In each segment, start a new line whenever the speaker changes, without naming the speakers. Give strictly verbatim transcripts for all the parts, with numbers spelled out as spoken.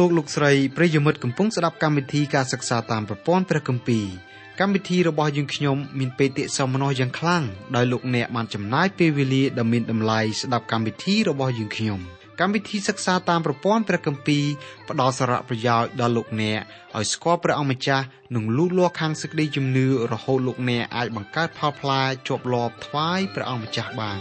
លោកលោកស្រីប្រិយមិត្តកំពុងស្ដាប់កម្មវិធីការសិក្សាតាមប្រព័ន្ធព្រះគម្ពីរកម្មវិធីរបស់យើងខ្ញុំមានបេតិសោមនស្សយ៉ាងខ្លាំងដោយលោកអ្នកបានចំណាយពេលវេលាដ៏មានតម្លៃស្ដាប់កម្មវិធីរបស់យើងខ្ញុំកម្មវិធីសិក្សាតាមប្រព័ន្ធព្រះគម្ពីរផ្ដល់សារៈប្រយោជន៍ដល់លោកអ្នកឲ្យស្គាល់ព្រះអង្គម្ចាស់និងលូតលាស់ខាងសេចក្តីជំនឿរហូតលោកអ្នកអាចបង្កើតផលផ្លែជាប់លាប់ថ្វាយព្រះអង្គម្ចាស់បាន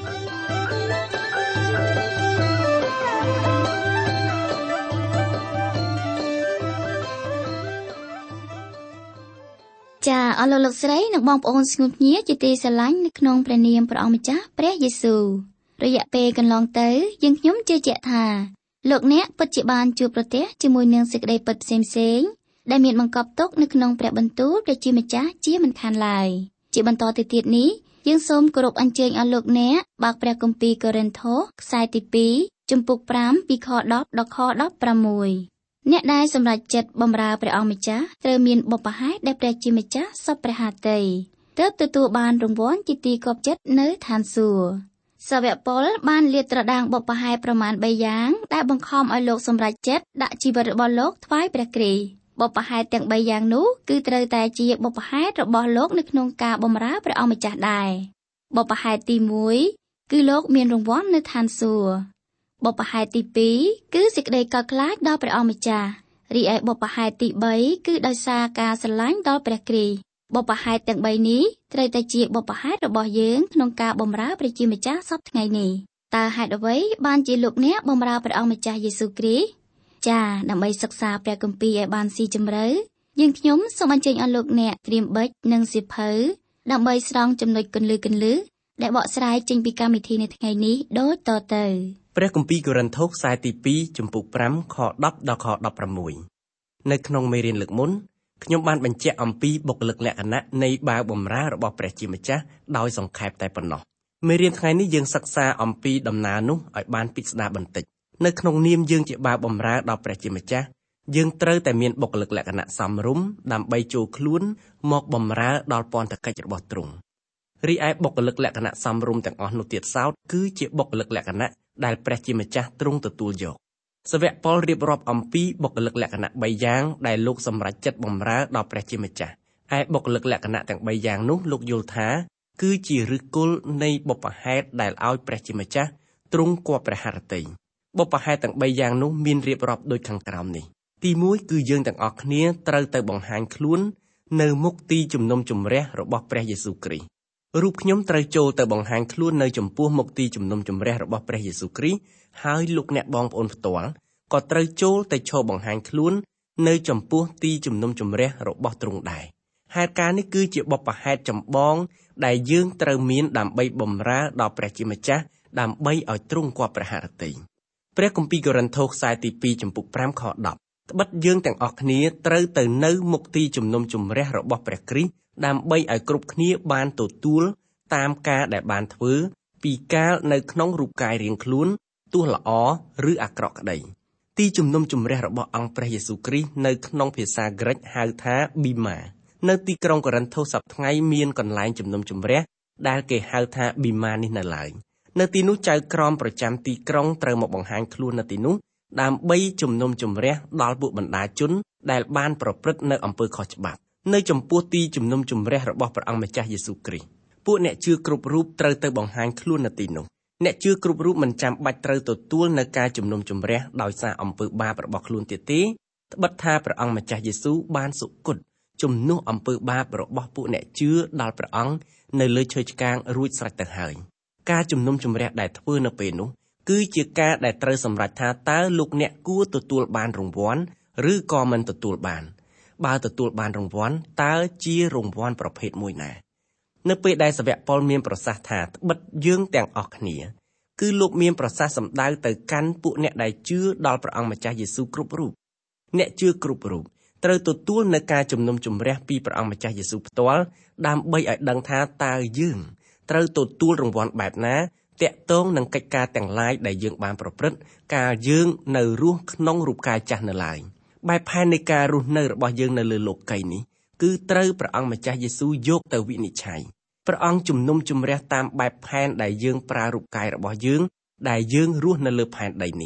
ចាអរលោកលោកស្រីនិងបងប្អូនស្ងួនគ្នាជាទីស្រឡាញ់នៅក្នុងព្រះនាមព្រះអង្គម្ចាស់ព្រះយេស៊ូវរយៈពេលកន្លងទៅយើងខ្ញុំជឿជាក់ថាលោកអ្នកពិតជាបានជួបប្រទះជាមួយនឹងសេចក្តីពិតផ្សេងផ្សេងដែលមានបង្កប់ទុកនៅក្នុងព្រះបន្ទូលព្រះជាម្ចាស់ជាមិនខានឡើយជាបន្តទៅទៀតនេះយើងសូមគោរពអញ្ជើញអស់លោកអ្នកបើកព្រះគម្ពីរកូរិនថូសខ្សែទីពីរជំពូកប្រាំពីខដប់ដល់ខដប់ប្រាំមួយអ្នកដែលសម្រេចចិត្តបម្រើព្រះអង្គម្ចាស់ត្រូវមានបុព្វហេតុដែលព្រះជាម្ចាស់សពព្រះハតីទើបទទួលបានរង្វាន់ជាទីគាប់ចិត្តនៅឋានសួគ៌សាវកប៉ុលបានលាតត្រដាងបុព្វហេតុប្រមាណបីយ៉ាងដែលបង្ខំឲ្យលោកសម្រេចចិត្តដាក់ជីវិតរបស់លោកថ្វាយព្រះគ្រីស្ទបុព្វហេតុទាំងបីយ៉ាងនោះគឺត្រូវតែជាបុព្វហេតុរបស់លោកនៅក្នុងការបម្រើព្រះអង្គម្ចាស់ដែរបុព្វហេតុទីមួយគឺលោកមានរង្វាន់នៅឋានសួគ៌បុព្វហេតុទីពីរគឺសេចក្តីកោតខ្លាចដល់ព្រះអង្គម្ចាស់រីឯបុព្វហេតុទីបីគឺដោយសារការស្រឡាញ់ដល់ព្រះគ្រីស្ទបុព្វហេតុទាំងបីនេះត្រូវតែជាបុព្វហេតុរបស់យើងក្នុងការបម្រើព្រះជាម្ចាស់សពថ្ងៃនេះតើហេតុអ្វីបានជាលោកអ្នកបម្រើព្រះអង្គម្ចាស់យេស៊ូវគ្រីស្ទចាដើម្បីសិក្សាព្រះគម្ពីរឲ្យបានស៊ីជម្រៅយើងខ្ញុំសូមអញ្ជើញអស់លោកអ្នកត្រៀមប៊ិចនិងសៀវភៅដើម្បីស្រង់ចំណុចគន្លឹះគន្លឹះដែលបកស្រាយចេញពីកម្មវិធីនៅថ្ងៃនេះដូចតទៅ
ព្រះគម្ពីរកូរិនថូសខ្សែទីពីរជំពូកប្រាំខដប់ដល់ខដប់ប្រាំមួយនៅក្នុងមេរៀនលើកមុនខ្ញុំបានបញ្ជាក់អំពីបុគ្គលិកលក្ខណៈនៃបាវបម្រើរបស់ព្រះជាម្ចាស់ដោយសង្ខេបតែប៉ុណ្ណោះមេរៀនថ្ងៃនេះយើងសិក្សាអំពីដំណើរនោះឲ្យបានពិស្ដារបន្តិចនៅក្នុងនាមយើងជាបាវបម្រើដល់ព្រះជាម្ចាស់យើងត្រូវតែមានបុគ្គលិកលក្ខណៈសមរម្យដើម្បីចូលខ្លួនមកបម្រើដល់ពន្ធកិច្ចរបស់ទ្រង់រីឯបុគ្គលិកលក្ខណៈសមរម្យទាំងអស់នោះទៀតសោតគឺជាបុគ្គលិកលក្ខណៈដែលព្រះជាម្ចាស់ទ្រង់ទទួលយកសាវកប៉ុលរៀបរាប់អំពីបុគ្គលិកលក្ខណៈបីយ៉ាងដែលលោកសម្រេចចិត្តបម្រើដល់ព្រះជាម្ចាស់ឯបុគ្គលិកលក្ខណៈទាំងបីយ៉ាងនោះលោកយល់ថាគឺជាឫសគល់នៃបុព្វហេតុដែលឲ្យព្រះជាម្ចាស់ទ្រង់គប់ព្រះハតីបុព្វហេតុទាំងបីយ៉ាងនោះមានរៀបរាប់ដូចខាងក្រោមនេះទីមួយគឺយើងទាំងអស់គ្នាត្រូវទៅបង្ហាញខ្លួននៅមុខទីជំនុំជម្រះរបស់ព្រះយេស៊ូវគ្រីស្ទរូបខ្ញុំត្រូវចូលទៅបង្ហាញខ្លួននៅចំពោះមុខទីជំនុំជម្រះរបស់ព្រះយេស៊ូវគ្រីស្ទហើយលោកអ្នកបងប្អូនផ្ទាល់ក៏ត្រូវចូលទៅឈរបង្ហាញខ្លួននៅចំពោះទីជំនុំជម្រះរបស់ទ្រង់ដែរហេតុការណ៍នេះគឺជាបុព្វហេតុចម្បងដែលយើងត្រូវមានដើម្បីបម្រើដល់ព្រះជាម្ចាស់ដើម្បីឲ្យទ្រង់គប់ព្រះハតីព្រះគម្ពីរកូរិនថូសខ្សែទីពីរជំពូកប្រាំខដប់ត្បិតយើងទាំងអស់គ្នាត្រូវទៅនៅមុខទីជំនុំជម្រះរបស់ព្រះគ្រីស្ទដើម្បីឲ្យគ្រប់គ្នាបានទទួលតាមការដែលបានធ្វើពីកាលនៅក្នុងរូបកាយរាងខ្លួនទោះល្អឬអាក្រក់ក្តីទីជំនុំជម្រះរបស់អង្គព្រះយេស៊ូវគ្រីស្ទនៅក្នុងភាសាក្រិកហៅថាប៊ីម៉ានៅទីក្រុងកូរិនថូសសប្តាហ៍ថ្ងៃមានកន្លែងជំនុំជម្រះដែលគេហៅថាប៊ីម៉ានេះនៅឡើយនៅទីនោះចៅក្រមប្រចាំទីក្រុងត្រូវមកបង្ហាញខ្លួននៅទីនោះដើម្បីជំនុំជម្រះដល់ពួកបណ្ដាជនដែលបានប្រព្រឹត្តនៅអំពើខុសច្បាប់នៅចំពោះទីជំនុំជម្រះរបស់ព្រះអង្គម្ចាស់យេស៊ូវគ្រីស្ទពួកអ្នកជឿគ្រប់រូបត្រូវទៅបង្ហាញខ្លួននៅទីនោះអ្នកជឿគ្រប់រូបមិនចាំបាច់ត្រូវទទួលនៅការជំនុំជម្រះដោយសារអំពើបាបរបស់ខ្លួនទៀតទេត្បិតថាព្រះអង្គម្ចាស់យេស៊ូវបានសុគតជំនួសអំពើបាបរបស់ពួកអ្នកជឿដល់ព្រះអង្គនៅលើឈើឆ្កាងរួចស្រេចទៅហើយការជំនុំជម្រះដែលធ្វើនៅពេលនោះគឺជាការដែលត្រូវសម្រេចថាតើលោកអ្នកគួរទទួលបានរង្វាន់ឬក៏មិនទទួលបានបើទទួលបានរង្វាន់តើជារង្វាន់ប្រភេទមួយណានៅពេលដែលសាវកប៉ុលមានប្រសាសន៍ថាត្បិតយើងទាំងអស់គ្នាគឺលោកមានប្រសាសន៍សម្ដៅទៅកាន់ពួកអ្នកដែលជឿដល់ព្រះអង្គម្ចាស់យេស៊ូវគ្រប់រូបអ្នកជឿគ្រប់រូបត្រូវទទួលនៅការជំនុំជម្រះពីព្រះអង្គម្ចាស់យេស៊ូវផ្ទាល់ដើម្បីឲ្យដឹងថាតើយើងត្រូវទទួលរង្វាន់បែបណាតាក់ទងនឹងកិច្ចការទាំងឡាយដែលយើងបានប្រព្រឹត្តកាលយើងនៅរស់ក្នុងរូបកាយចាស់នៅឡើយបែបផែននៃការរស់នៅរបស់យើងនៅលើលោកីយ៍នេះគឺត្រូវព្រះអង្គម្ចាស់យេស៊ូវយកទៅវិនិច្ឆ័យព្រះអង្គជំនុំជម្រះតាមបែបផែនដែលយើងប្រើរូបកាយរបស់យើងដែលយើងរស់នៅលើផែនដីនេះ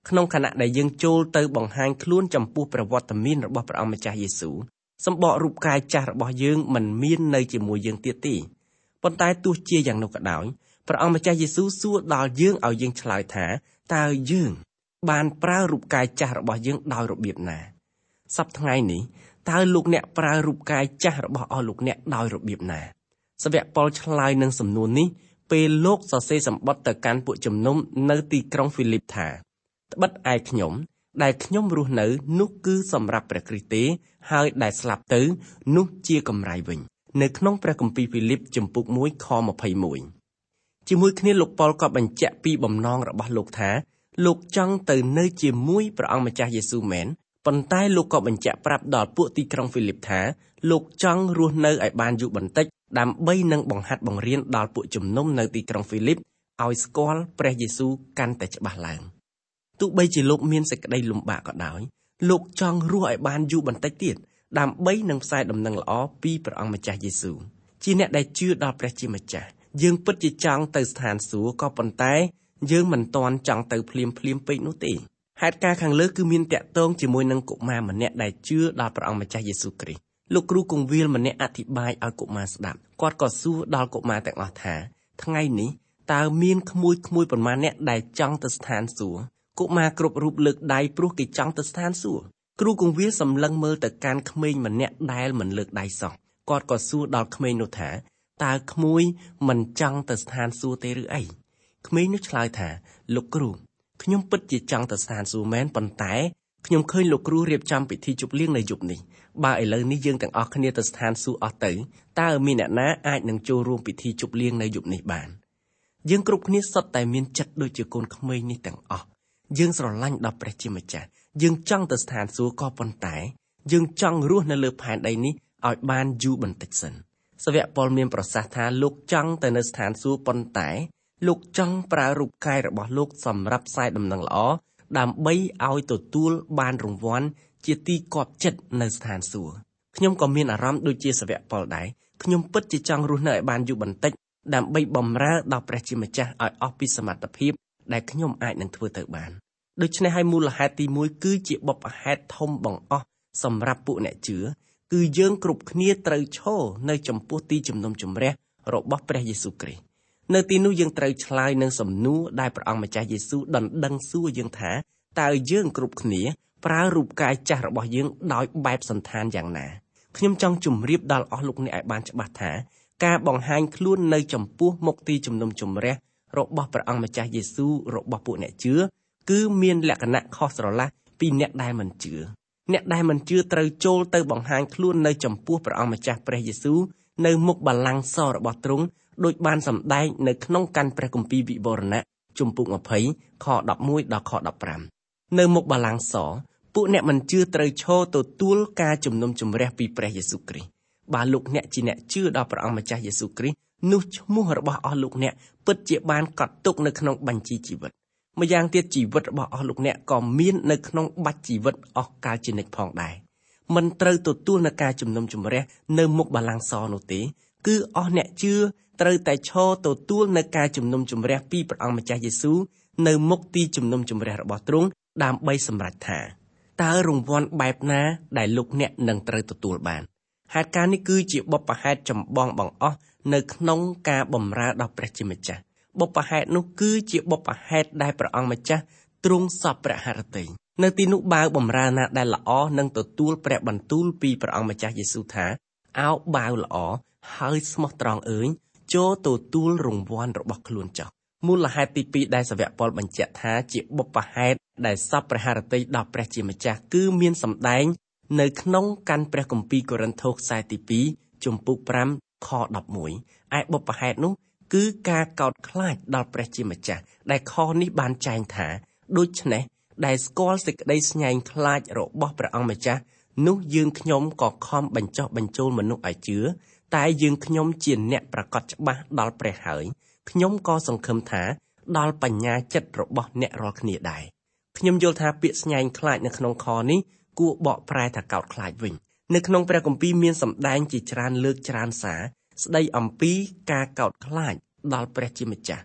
ក្នុងខណៈដែលយើងចូលទៅបង្ហាញខ្លួនចំពោះប្រវត្តិមានរបស់ព្រះអង្គម្ចាស់យេស៊ូវសម្បករូបកាយចាស់របស់យើងមិនមាននៅជាមួយយើងទៀតទេប៉ុន្តែទោះជាយ៉ាងនោះក៏ដោយព្រះអង្គម្ចាស់យេស៊ូវសួរដល់យើងឲ្យយើងឆ្លើយថាតើយើងបានប្រើរូបកាយចាស់របស់យើងដោយរបៀបណាសប្តាហ៍ថ្ងៃនេះតើលោកអ្នកប្រើរូបកាយចាស់របស់អស់លោកអ្នកដោយរបៀបណាសាវកប៉ុលឆ្លើយនឹងសំណួរនេះពេលលោកសរសេរសម្បត្តិទៅកាន់ពួកជំនុំនៅទីក្រុងហ្វីលីបថាត្បិតឯខ្ញុំដែលខ្ញុំរស់នៅនោះគឺសម្រាប់ព្រះគ្រីស្ទទេហើយដែលស្លាប់ទៅនោះជាកម្រៃវិញនៅក្នុងព្រះគម្ពីរហ្វីលីបជំពូកមួយខម្ភៃមួយជាមួយគ្នាលោកប៉ុលក៏បញ្ជាក់ពីបំណងរបស់លោកថាលោកចង់ទៅនៅជាមួយព្រះអង្គម្ចាស់យេស៊ូវមែនប៉ុន្តែលោកក៏បញ្ជាក់ប្រាប់ដល់ពួកទីក្រុងហ្វីលីបថាលោកចង់រស់នៅឲ្យបានយូរបន្តិចដើម្បីនឹងបង្ហាត់បង្រៀនដល់ពួកជំនុំនៅទីក្រុងហ្វីលីបឲ្យស្គាល់ព្រះយេស៊ូវកាន់តែច្បាស់ឡើងទោះបីជាលោកមានសេចក្តីលំបាកក៏ដោយលោកចង់រស់ឲ្យបានយូរបន្តិចទៀតដើម្បីនឹងផ្សាយដំណឹងល្អពីព្រះអង្គម្ចាស់យេស៊ូវជាអ្នកដែលជឿដល់ព្រះជាម្ចាស់យើងពិតជាចង់ទៅស្ថានសួគ៌ក៏ប៉ុន្តែយើងមិនទាន់ចង់ទៅភ្លាមភ្លាមពេកនោះទេហេតុការណ៍ខាងលើគឺមានតាក់ទងជាមួយនឹងកុមារម្នាក់ដែលជឿដល់ព្រះអង្គម្ចាស់យេស៊ូវគ្រីស្ទលោកគ្រូគង្វាលម្នាក់អធិប្បាយឲ្យកុមារស្ដាប់គាត់ក៏សួរដល់កុមារទាំងអស់ថាថ្ងៃនេះតើមានក្មួយក្មួយប៉ុន្មានអ្នកដែលចង់ទៅស្ថានសួគ៌កុមារគ្រប់រូបលើកដៃព្រោះគេចង់ទៅស្ថានសួគ៌គ្រូគង្វាលសម្លឹងមើលទៅកាន់ក្មេងម្នាក់ដែលមិនលើកដៃសោះគាត់ក៏សួរដល់ក្មេងនោះថាតើក្មួយមិនចង់ទៅស្ថានសួគ៌ទេឬអីក្មេងនោះឆ្លើយថាលោកគ្រូខ្ញុំពិតជាចង់ទៅស្ថានសួគ៌មែនប៉ុន្តែខ្ញុំឃើញលោកគ្រូរៀបចំពិធីជប់លៀងនៅយប់នេះបើឥឡូវនេះយើងទាំងអស់គ្នាទៅស្ថានសួគ៌អស់ទៅតើមានអ្នកណាអាចនឹងចូលរួមពិធីជប់លៀងនៅយប់នេះបានយើងគ្រប់គ្នាសុទ្ធតែមានចិត្តដូចជាកូនក្មេងនេះទាំងអស់យើងស្រឡាញ់ដល់ព្រះជាម្ចាស់យើងចង់ទៅស្ថានសួគ៌ក៏ប៉ុន្តែយើងចង់រស់នៅលើផែនដីនេះឲ្យបានយូរបន្តិចសិនសាវកប៉ុលមានប្រសាសន៍ថាលោកចង់ទៅនៅស្ថានសួគ៌ប៉ុន្តែលោកចង់ប្រើរូបកាយរបស់លោកសម្រាប់ផ្សាយដំណឹងល្អដើម្បីឲ្យទទួលបានរង្វាន់ជាទីគាប់ចិត្តនៅស្ថានសួគ៌ខ្ញុំក៏មានអារម្មណ៍ដូចជាសាវកប៉ុលដែរខ្ញុំពិតជាចង់រស់នៅឲ្យបានយូរបន្តិចដើម្បីបម្រើដល់ព្រះជាម្ចាស់ឲ្យអស់ពីសមត្ថភាពដែលខ្ញុំអាចនឹងធ្វើទៅបានដូច្នេះហើយមូលហេតុទីមួយគឺជាបុព្វហេតុធំបង្អស់សម្រាប់ពួកអ្នកជឿគឺយើងគ្រប់គ្នាត្រូវឈរនៅចំពោះទីជំនុំជម្រះរបស់ព្រះយេស៊ូវគ្រីស្ទនៅទីនោះយើងត្រូវឆ្លើយនឹងសំណួរដែលព្រះអង្គម្ចាស់យេស៊ូវដណ្ដឹងសួរយើងថាតើយើងគ្រប់គ្នាប្រើរូបកាយចាស់របស់យើងដោយបែបសន្តានយ៉ាងណាខ្ញុំចង់ជម្រាបដល់អស់លោកអ្នកឲ្យបានច្បាស់ថាការបង្ហាញខ្លួននៅចំពោះមុខទីជំនុំជម្រះរបស់ព្រះអង្គម្ចាស់យេស៊ូវរបស់ពួកអ្នកជឿគឺមានលក្ខណៈខុសស្រឡះពីអ្នកដែលមិនជឿអ្នកដែលមិនជឿត្រូវចូលទៅបង្ហាញខ្លួននៅចំពោះព្រះអង្គម្ចាស់ព្រះយេស៊ូវនៅមុខបល្ល័ង្កសរបស់ទ្រង់ដោយបានសម្ដែងនៅក្នុងកាន់ព្រះគម្ពីរវិវរណៈជំពូកยี่สิบខដប់មួយដល់ខដប់ប្រាំនៅមុខបល្ល័ង្កសពួកអ្នកមិនជឿត្រូវឈរទទួលការជំនុំជម្រះពីព្រះយេស៊ូវគ្រីស្ទបើលោកអ្នកជាអ្នកជឿដល់ព្រះអង្គម្ចាស់យេស៊ូវគ្រីស្ទនោះឈ្មោះរបស់អស់លោកអ្នកពិតជាបានកត់ទុកនៅក្នុងបញ្ជីជីវិតម្យ៉ាងទៀតជីវិតរបស់អស់លោកអ្នកក៏មាននៅក្នុងបាច់ជីវិតអស់កលជានិច្ចផងដែរមិនត្រូវទទួលនឹងការជំនុំជម្រះនៅមុខបល្ល័ង្កសនោះទេគឺអស់អ្នកជឿត្រូវតែឈរទទួលនៅការជំនុំជម្រះពីព្រះអង្គម្ចាស់យេស៊ូវនៅមុខទីជំនុំជម្រះរបស់ទ្រង់ដើម្បីសម្រេចថាតើរង្វាន់បែបណាដែលលោកអ្នកនឹងត្រូវទទួលបានហេតុការណ៍នេះគឺជាបុព្វហេតុចម្បងបង្អស់នៅក្នុងការបម្រើដល់ព្រះជាម្ចាស់បុព្វហេតុនោះគឺជាបុព្វហេតុដែលព្រះអង្គម្ចាស់ទ្រង់សពព្រះハរតីនៅទីនោះបាវបម្រើណាដែលល្អនឹងទទួលព្រះបន្ទូលពីព្រះអង្គម្ចាស់យេស៊ូវថាអោបាវល្អហើយស្មោះត្រង់អើយចូលទទួលរង្វាន់របស់ខ្លួនចុះមូលហេតុទីពីរដែលសាវកប៉ុលបញ្ជាក់ថាជាបុព្វហេតុដែលសពព្រះハរតីដល់ព្រះជាម្ចាស់គឺមានសម្ដែងនៅក្នុងកាន់ព្រះគម្ពីរកូរិនថូសខ្សែទីពីរជំពូកប្រាំខដប់មួយឯបុព្វហេតុនោះគឺការកោតខ្លាចដល់ព្រះជាម្ចាស់ដែលខនេះបានចែងថាដូច្នេះដែលស្គាល់សេចក្តីស្ញែងខ្លាចរបស់ព្រះអង្គម្ចាស់នោះយើងខ្ញុំក៏ខំបញ្ចុះបញ្ចូលមនុស្សឲ្យជឿតែយើងខ្ញុំជាអ្នកប្រកាសច្បាស់ដល់ព្រះហើយខ្ញុំក៏សង្ឃឹមថាដល់បញ្ញាចិត្តរបស់អ្នករាល់គ្នាដែរខ្ញុំយល់ថាពាក្យស្ញែងខ្លាចនៅក្នុងខនេះគួរបកប្រែថាកោតខ្លាចវិញនៅក្នុងព្រះគម្ពីរមានសម្ដែងជាច្រើនលើកច្រើនសារស្ដីអំពីការកោតខ្លាចដល់ព្រះជាម្ចាស់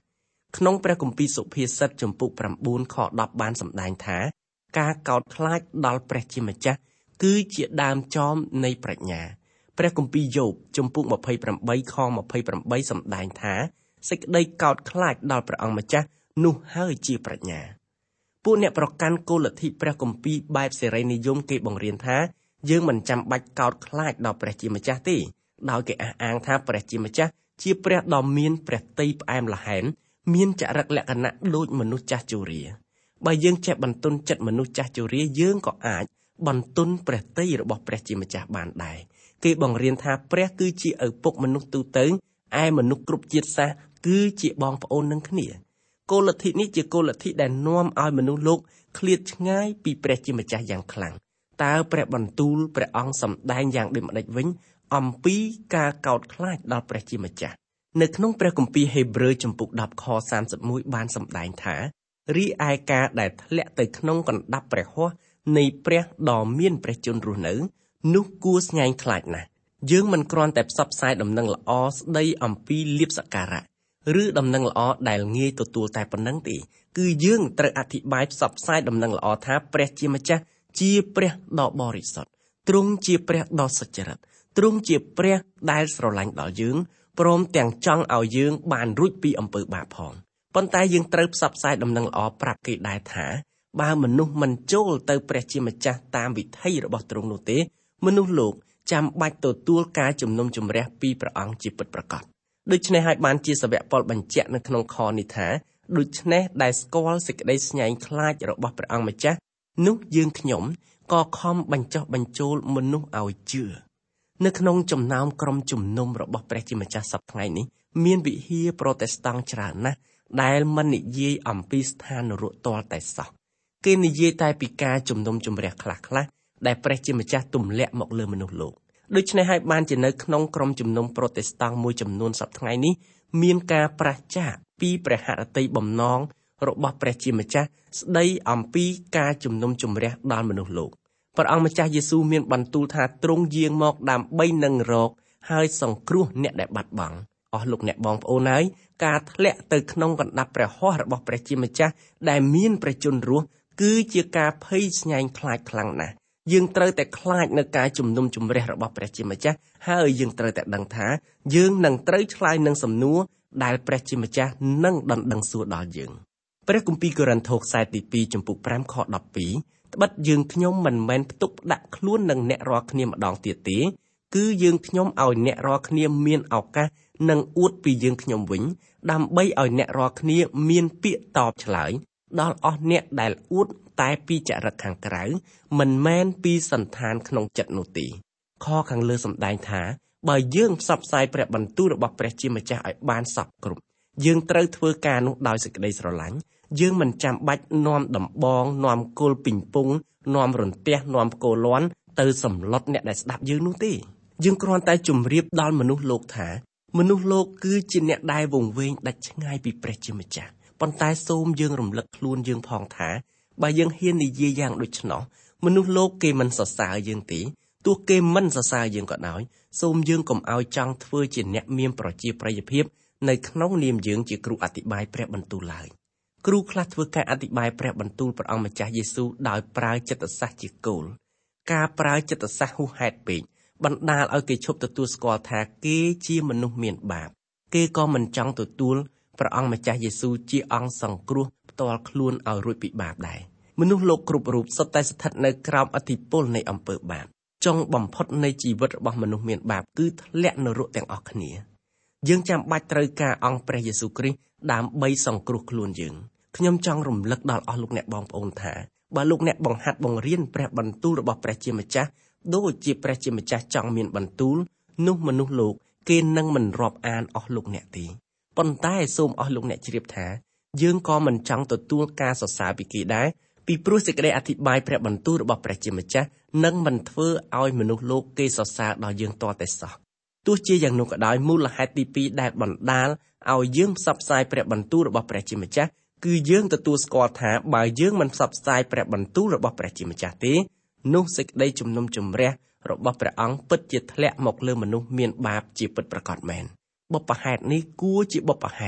ក្នុងព្រះគម្ពីរសុភាសិតចំពុកប្រាំបួនខដប់បានសម្ដែងថាការកោតខ្លាចដល់ព្រះជាម្ចាស់គឺជាដើមចមនៃប្រាជ្ញាព្រះគម្ពីរយោបចំពុកម្ភៃប្រាំបីខម្ភៃប្រាំបីសម្ដែងថាសេចក្តីកោតខ្លាចដល់ព្រះអង្គម្ចាស់នោះហើយជាប្រាជ្ញាពួកអ្នកប្រកាន់គោលលទ្ធិព្រះគម្ពីរបែបសេរីនិយមគេបង្រៀនថាយើងមិនចាំបាច់កោតខ្លាចដល់ព្រះជាម្ចាស់ទេដោយគេអះអាងថាព្រះជាម្ចាស់ជាព្រះដ៏មានព្រះទ័យផ្អែមល្ហែមមានចរិតលក្ខណៈដូចមនុស្សចាស់ជរាបើយើងចេះបន្ទន់ចិត្តមនុស្សចាស់ជរាយើងក៏អាចបន្ទន់ព្រះទ័យរបស់ព្រះជាម្ចាស់បានដែរគេបង្រៀនថាព្រះគឺជាឪពុកមនុស្សទូទៅឯមនុស្សគ្រប់ជាតិសាសន៍គឺជាបងប្អូននឹងគ្នាគោលលទ្ធិនេះជាគោលលទ្ធិដែលនាំឲ្យមនុស្សលោកឃ្លាតឆ្ងាយពីព្រះជាម្ចាស់យ៉ាងខ្លាំងតើព្រះបន្ទូលព្រះអង្គសម្ដែងយ៉ាងដូចម្តេចវិញអំពីការកោតខ្លាចដល់ព្រះជាម្ចាស់នៅក្នុងព្រះគម្ពីរហេព្រើរចំពុកដប់ខសាមសិបមួយបានសម្ដែងថារីឯការដែលធ្លាក់ទៅក្នុងកណ្ដាប់ព្រះហស្ថនៃព្រះដ៏មានព្រះជន្មរស់នៅនោះគួរស្ញែងខ្លាចណាស់យើងមិនគ្រាន់តែផ្សព្វផ្សាយដំណឹងល្អស្ដីអំពីលាភសក្ការៈឬដំណឹងល្អដែលងាយទទួលតែប៉ុណ្្នឹងទេគឺយើងត្រូវអធិប្បាយផ្សព្វផ្សាយដំណឹងល្អថាព្រះជាម្ចាស់ជាព្រះដ៏បរិសុទ្ធទ្រង់ជាព្រះដ៏សុចរិតទ្រង់ជាព្រះដែលស្រឡាញ់ដល់យើងព្រមទាំងចង់ឲ្យយើងបានរួចពីអំពើបាបផងប៉ុន្តែយើងត្រូវផ្សព្វផ្សាយដំណឹងល្អប្រាប់គេដែរថាបើមនុស្សមិនចូលទៅព្រះជាម្ចាស់តាមវិធីរបស់ទ្រង់នោះទេមនុស្សលោកចាំបាច់ទទួលការជំនុំជម្រះពីព្រះអង្គជាពិតប្រាកដដូច្នេះហើយបានជាសាវកប៉ុលបញ្ជាក់នៅក្នុងខនេះថាដូច្នេះដែលស្គាល់សេចក្តីស្ញែងខ្លាចរបស់ព្រះអង្គម្ចាស់នោះយើងខ្ញុំក៏ខំបញ្ចុះបញ្ចូលមនុស្សឲ្យជឿនៅក្នុងចំណោមក្រុមជំនុំរបស់ព្រះជាម្ចាស់សប្តាហ៍ថ្ងៃនេះមានវិហារប្រូតេស្តង់ច្រើនណាស់ដែលមិននិយាយអំពីស្ថាននរកទាល់តែសោះគេនិយាយតែពីការជំនុំជម្រះខ្លះៗដែលព្រះជាម្ចាស់ទម្លាក់មកលើមនុស្សលោកដូច្នេះហើយបានជានៅក្នុងក្រុមជំនុំប្រូតេស្តង់មួយចំនួនសប្តាហ៍ថ្ងៃនេះមានការប្រឆាចពីព្រះហឫទ័យបំណងរបស់ព្រះជាម្ចាស់ស្ដីអំពីការជំនុំជម្រះដល់មនុស្សលោកព្រះអង្គម្ចាស់យេស៊ូវមានបន្ទូលថាទ្រង់យាងមកដើម្បីនឹងរកហើយសង្គ្រោះអ្នកដែលបាត់បង់អស់លោកអ្នកបងប្អូនហើយការធ្លាក់ទៅក្នុងកណ្ដាប់ព្រះហស្ថរបស់ព្រះជាម្ចាស់ដែលមានព្រះជន្មរស់គឺជាការភ័យស្ញែងខ្លាចខ្លាំងណាស់យើងត្រូវតែខ្លាចនៅការជំនុំជម្រះរបស់ព្រះជាម្ចាស់ហើយយើងត្រូវតែដឹងថាយើងនឹងត្រូវឆ្លើយនឹងសំណួរដែលព្រះជាម្ចាស់នឹងដណ្ដឹងសួរដល់យើងព្រះគម្ពីរកូរិនថូសខ្សែទីពីរចំពុកប្រាំខដប់ពីរត្បិតយើងខ្ញុំមិនមែនផ្ទុកដាក់ខ្លួននឹងអ្នករាល់គ្នាម្ដងទៀតទេគឺយើងខ្ញុំឲ្យអ្នករាល់គ្នាមានឱកាសនឹងអួតពីយើងខ្ញុំវិញដើម្បីឲ្យអ្នករាល់គ្នាមានពាក្យតបឆ្លើយដល់អស់អ្នកដែលអួតតែពីចរិតខាងក្រៅមិនមែនពីសន្តានក្នុងចិត្តនោះទេខខាងលើសម្ដែងថាបើយើងផ្សព្វផ្សាយព្រះបន្ទូលរបស់ព្រះជាម្ចាស់ឲ្យបានសព្វគ្រប់យើងត្រូវធ្វើការនោះដោយសេចក្តីស្រឡាញ់យើងមិនចាំបាច់នាំដំបងនាំគល់ពីងពងនាំរន្ទះនាំផ្គរលាន់ទៅសម្លុតអ្នកដែលស្ដាប់យើងនោះទេយើងគ្រាន់តែជម្រាបដល់មនុស្សលោកថាមនុស្សលោកគឺជាអ្នកដែលវង្វេងដាច់ឆ្ងាយពីព្រះជាម្ចាស់ប៉ុន្តែសូមយើងរំលឹកខ្លួនយើងផងថាបើយើងហ៊ាននិយាយយ៉ាងដូច្នោះមនុស្សលោកគេមិនសរសើរយើងទេទោះគេមិនសរសើរយើងក៏ដោយសូមយើងកុំឲ្យចង់ធ្វើជាអ្នកមានប្រជាប្រិយភាពនៅក្នុងនាមយើងជាគ្រូអធិប្បាយព្រះបន្ទូលឡើយគ្រូខ្លះធ្វើការអធិប្បាយព្រះបន្ទូលព្រះអង្គម្ចាស់យេស៊ូវដោយប្រើចិត្តសាស្ត្រជាគោលការប្រើចិត្តសាស្ត្រហួសហេតុពេកបណ្ដាលឲ្យគេឈប់ទទួលស្គាល់ថាគេជាមនុស្សមានបាបគេក៏មិនចង់ទទួលព្រះអង្គម្ចាស់យេស៊ូវជាអង្គសង្គ្រោះផ្ទាល់ខ្លួនឲ្យរួចពីបាបដែរមនុស្សលោកគ្រប់រូបសុទ្ធតែស្ថិតនៅក្រោមឥទ្ធិពលនៃអំពើបាបចុងបំផុតនៃជីវិតរបស់មនុស្សមានបាបគឺធ្លាក់នរកទាំងអស់គ្នាយើងចាំបាច់ត្រូវការអង្គព្រះយេស៊ូវគ្រីស្ទដើម្បីសង្គ្រោះខ្លួនយើងខ្ញុំចង់រំលឹកដល់អស់លោកអ្នកបងប្អូនថាបើលោកអ្នកបង្ហាត់បង្រៀនព្រះបន្ទូលរបស់ព្រះជាម្ចាស់ដូចជាព្រះជាម្ចាស់ចង់មានបន្ទូលនោះមនុស្សលោកគេនឹងមិនរាប់អានអស់លោកអ្នកទេប៉ុន្តែសូមអស់លោកអ្នកជ្រាបថាយើងក៏មិនចង់ទទួលការសរសើរពីគេដែរពីព្រោះសេចក្តីអធិប្បាយព្រះបន្ទូលរបស់ព្រះជាម្ចាស់នឹងមិនធ្វើឲ្យមនុស្សលោកគេសរសើរដល់យើងតតែសោះទោះជាយ៉ាងនោះក៏ដោយមូលហេតុទីពីរដែលបណ្ដាលឲ្យយើងផ្សព្វផ្សាយព្រះបន្ទូលរបស់ព្រះជាម្ចាស់គឺយើងទទួលស្គាល់ថាបើយើងមិនផ្សព្វផ្សាយព្រះបន្ទូលរបស់ព្រះជាម្ចាស់ទេនោះសេចក្តីជំនុំជម្រះរបស់ព្រះអង្គពិតជាធ្លាក់មកលើមនុស្សមានបាបជាពិតប្រាកដមែនបុព្វហេតុនេះគួរជាបុព្វហេតុ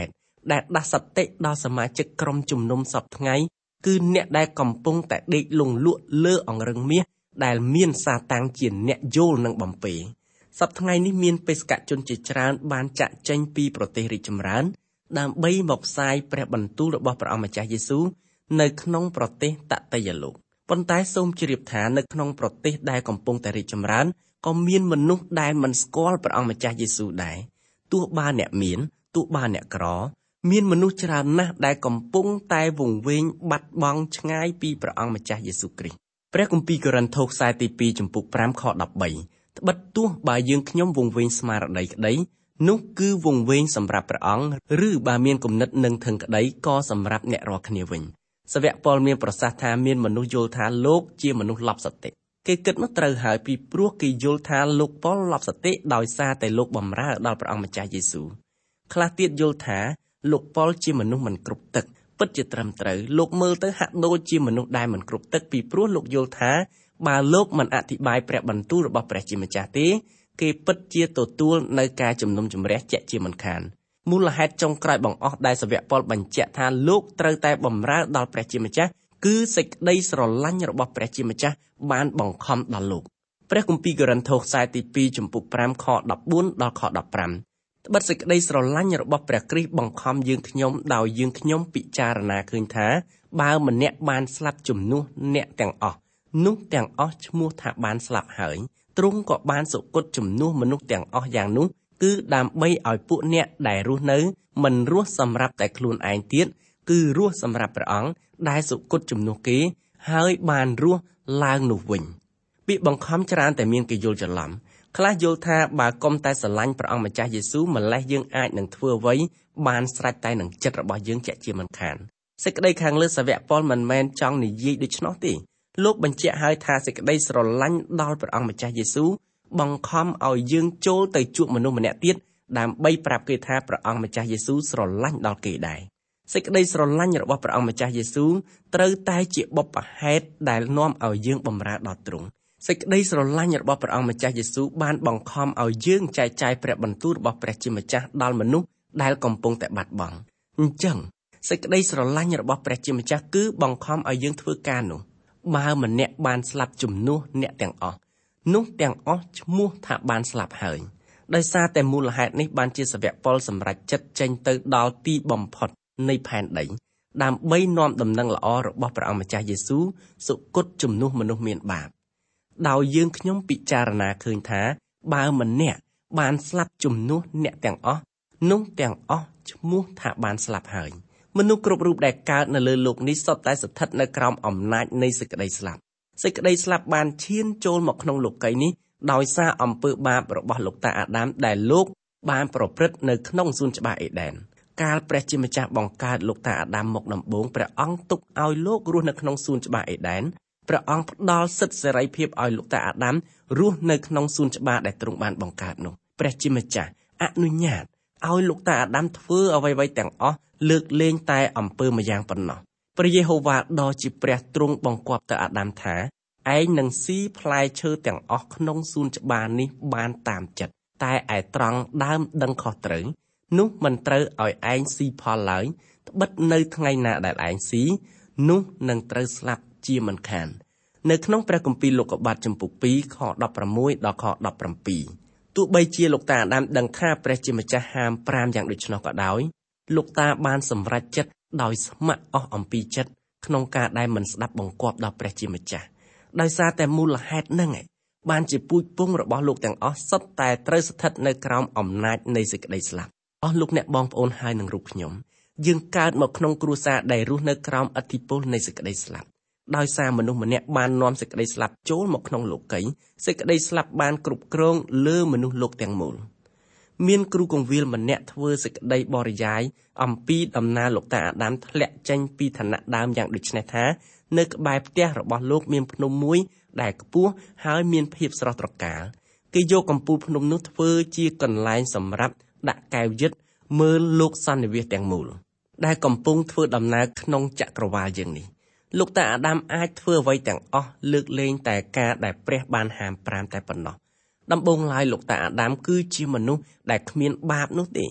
ដែលដាស់សតិដល់សមាជិកក្រុមជំនុំសពថ្ងៃគឺអ្នកដែលកំពុងតែដេកលង់លក់លើអង្រឹងមាសដែលមានសាតាំងជាអ្នកយល់និងបំពេសប្តាហ៍ថ្ងៃនេះមានបេសកជនជាច្រើនបានចាក់ចេញពីប្រទេសរីកចម្រើនដើម្បីមកផ្សាយព្រះបន្ទូលរបស់ព្រះអង្គម្ចាស់យេស៊ូវនៅក្នុងប្រទេសតតយលោកប៉ុន្តែសូមជ្រាបថានៅក្នុងប្រទេសដែលកំពុងតែរីកចម្រើនក៏មានមនុស្សដែលមិនស្គាល់ព្រះអង្គម្ចាស់យេស៊ូវដែរទោះបើអ្នកមានទោះបើអ្នកក្រមានមនុស្សច្រើនណាស់ដែលកំពុងតែវង្វេងបាត់បង់ឆ្ងាយពីព្រះអង្គម្ចាស់យេស៊ូវគ្រីស្ទព្រះគម្ពីរកូរិនថូសខ្សែទីពីរចំពុកប្រាំខដប់បីត្បិតទោះបើយើងខ្ញុំវង្វេងស្មារតីក្តីនោះគឺវង្វេងសម្រាប់ព្រះអង្គឬបើមានគំនិតនឹងធឹងក្តីក៏សម្រាប់អ្នករាល់គ្នាវិញសាវកប៉ុលមានប្រសាសន៍ថាមានមនុស្សយល់ថាលោកជាមនុស្សឡប់សតិគេគិតនោះត្រូវហើយពីព្រោះគេយល់ថាលោកប៉ុលឡប់សតិដោយសារតែលោកបម្រើដល់ព្រះអង្គម្ចាស់យេស៊ូវខ្លះទៀតយល់ថាលោកប៉ុលជាមនុស្សមិនគ្រប់ទឹកពិតជាត្រឹមត្រូវលោកមើលទៅហាក់ដូចជាមនុស្សដែលមិនគ្រប់ទឹកពីព្រោះលោកយល់ថាបើលោកមិនអធិប្បាយព្រះបន្ទូលរបស់ព្រះជាម្ចាស់ទេគេពិតជាទទួលនៅការជំនុំជម្រះជាក់ជាមិនខានមូលហេតុចុងក្រោយបង្អស់ដែលសាវកប៉ុលបញ្ជាក់ថាលោកត្រូវតែបម្រើដល់ព្រះជាម្ចាស់គឺសេចក្តីស្រឡាញ់របស់ព្រះជាម្ចាស់បានបង្ខំដល់លោកព្រះគម្ពីរកូរិនថូសខ្សែទីពីរចំពុកប្រាំខដប់បួនដល់ខដប់ប្រាំត្បិតសេចក្តីស្រឡាញ់របស់ព្រះគ្រីស្ទបង្ខំយើងខ្ញុំដោយយើងខ្ញុំពិចារណាឃើញថាបើម្នាក់បានស្លាប់ជំនួសអ្នកទាំងអស់នោះទាំងអស់ឈ្មោះថាបានស្លាប់ហើយទ្រង់ក៏បានសុគតជំនួសមនុស្សទាំងអស់យ៉ាងនោះគឺដើម្បីឲ្យពួកអ្នកដែលរស់នៅមិនរស់សម្រាប់តែខ្លួនឯងទៀតគឺរស់សម្រាប់ព្រះអង្គដែលសុគតជំនួសគេហើយបានរស់ឡើងនោះវិញពាក្យបង្ខំច្រើនតែមានគេយល់ច្រឡំខ្លះយល់ថាបើកុំតែស្រឡាញ់ព្រះអង្គម្ចាស់យេស៊ូវម្លេះយើងអាចនឹងធ្វើអ្វីបានស្រេចតែនឹងចិត្តរបស់យើងជាក់ជាមិនខានសេចក្តីខាងលើសាវកប៉ុលមិនមែនចង់និយាយដូច្នោះទេលោកបញ្ជាក់ឲ្យថាសេចក្តីស្រឡាញ់ដល់ព្រះអង្គម្ចាស់យេស៊ូវបង្ខំឲ្យយើងចូលទៅជួបមនុស្សម្នាក់ទៀតដើម្បីប្រាប់គេថាព្រះអង្គម្ចាស់យេស៊ូវស្រឡាញ់ដល់គេដែរសេចក្តីស្រឡាញ់របស់ព្រះអង្គម្ចាស់យេស៊ូវត្រូវតែជាបុព្វហេតុដែលនាំឲ្យយើងបម្រើដល់ទ្រង់សេចក្តីស្រឡាញ់របស់ព្រះអង្គម្ចាស់យេស៊ូវបានបង្ខំឲ្យយើងចែកចាយព្រះបន្ទូលរបស់ព្រះជាម្ចាស់ដល់មនុស្សដែលកំពុងតែបាត់បង់អញ្ចឹងសេចក្តីស្រឡាញ់របស់ព្រះជាម្ចាស់គឺបង្ខំឲ្យយើងធ្វើការនោះបើម្នាក់បានស្លាប់ជំនួសអ្នកទាំងអស់នោះទាំងអស់ឈ្មោះថាបានស្លាប់ហើយដោយសារតែមូលហេតុនេះបានជាសាវកប៉ុលសម្រេចចិត្តចេញទៅដល់ទីបំផុតនៃផែនដីដើម្បីនាំដំណឹងល្អរបស់ព្រះអង្គម្ចាស់យេស៊ូវសុគតជំនួសមនុស្សមានបាបដោយយើងខ្ញុំពិចារណាឃើញថាបើម្នាក់បានស្លាប់ជំនួសអ្នកទាំងអស់នោះទាំងអស់ឈ្មោះថាបានស្លាប់ហើយមនុស្សគ្រប់រូបដែលកើតនៅលើលោកនេះសុទ្ធតែស្ថិតនៅក្រោមអំណាចនៃសេចក្តីស្លាប់សេចក្តីស្លាប់បានឈានចូលមកក្នុងលោកីយ៍នេះដោយសារអំពើបាបរបស់លោកតាអាដាមដែលលោកបានប្រព្រឹត្តនៅក្នុងសួនច្បារអេដែនកាលព្រះជាម្ចាស់បង្កើតលោកតាអាដាមមកដំបូងព្រះអង្គទុកឲ្យលោករស់នៅក្នុងសួនច្បារអេដែនព្រះអង្គផ្ដល់សិទ្ធិសេរីភាពឲ្យលោកតាអាដាមរស់នៅក្នុងសួនច្បារដែលទ្រង់បានបង្កើតនោះព្រះជាម្ចាស់អនុញ្ញាតឲ្យលោកតាអាដាមធ្វើអ្វីៗទាំងអស់លើកលែងតែអំពើម្យ៉ាងប៉ុណ្ណោះព្រះយេហូវ៉ាដ៏ជាព្រះទ្រង់បង្គាប់ទៅអាដាមថាឯងនឹងស៊ីផ្លែឈើទាំងអស់ក្នុងសួនច្បារនេះបានតាមចិត្តតែឯត្រង់ដើមដឹងខុសត្រូវនោះមិនត្រូវឲ្យឯងស៊ីផលឡើយត្បិតនៅថ្ងៃណាដែលឯងស៊ីនោះនឹងត្រូវស្លាប់ជាមិនខាននៅក្នុងព្រះគម្ពីរលោកុបាទចំពុកពីរខដប់ប្រាំមួយដល់ខដប់ប្រាំពីរទោះបីជាលោកតាអាដាមដឹងថាព្រះជាម្ចាស់ហាមប្រាមយ៉ាងដូច្នោះក៏ដោយលោកតាបានសម្រេចចិត្តដោយស្ម័គ្រអស់អំពីចិត្តក្នុងការដែលមិនស្ដាប់បង្គាប់ដល់ព្រះជាម្ចាស់ដោយសារតែមូលហេតុហ្នឹងឯងបានជាពូជពង្សរបស់លោកទាំងអស់សុទ្ធតែត្រូវស្ថិតនៅក្រោមអំណាចនៃសេចក្តីស្លាប់អស់លោកអ្នកបងប្អូនហើយនឹងរូបខ្ញុំយើងកើតមកក្នុងគ្រួសារដែលរស់នៅក្រោមឥទ្ធិពលនៃសេចក្តីស្លាប់ដោយសារមនុស្សម្នាក់បាននាំសេចក្តីស្លាប់ចូលមកក្នុងលោកីយ៍សេចក្តីស្លាប់បានគ្រប់គ្រងលើមនុស្សលោកទាំងមូលមានគ្រូកងវិលម្នាក់ធ្វើសេចក្តីបរិយាយអំពីដំណើរលោកតាអាដាមធ្លាក់ចេញពីឋានៈដើមយ៉ាងដូចនេះថានៅក្បែរផ្ទះរបស់លោកមានភ្នំមួយដែលខ្ពស់ហើយមានភាពស្រស់ត្រកាលគេយកកំពូលភ្នំនោះធ្វើជាកន្លែងសម្រាប់ដាក់កែវយិត្តមើលលោកសន្និវាសទាំងមូលដែលកំពុងធ្វើដំណើរក្នុងចក្រវាឡយើងនេះលោកតាអាដាមអាចធ្វើអ្វីទាំងអស់លើកលែងតែការដែលព្រះបានហាមប្រាមតែប៉ុណ្ណោះដំបូងឡើយលោកតាអាដាមគឺជាមនុស្សដែលគ្មានបាបនោះទេ